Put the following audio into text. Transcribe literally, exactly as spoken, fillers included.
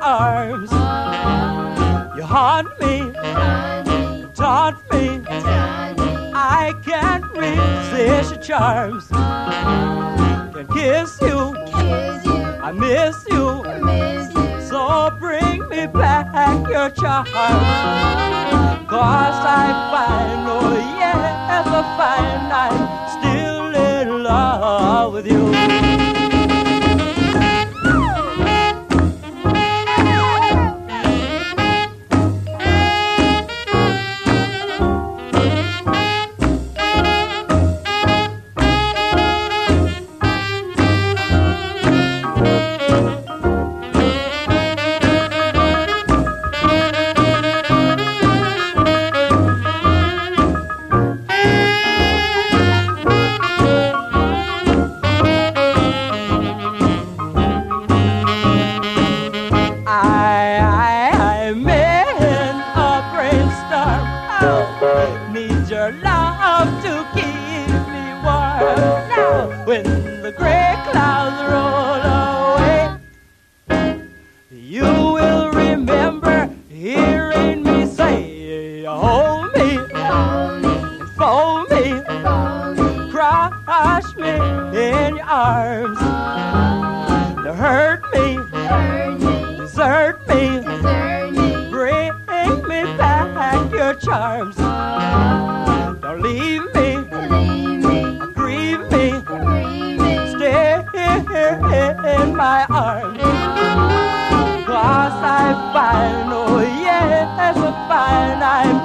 arms. You haunt me, taunt me, I can't resist your charms. Can kiss you, I miss you, so bring me back your charms. Cause I find, oh yes, I find I'm still in love with you. Need your love to keep me warm. Now, when the gray clouds roll away, you will remember hearing me say, hold me, and fold me, crush me in your arms. To hurt me, desert me, bring me back your charms. Don't leave me, grieve me, stay in my arms. Cause I find, oh yes, I find I'm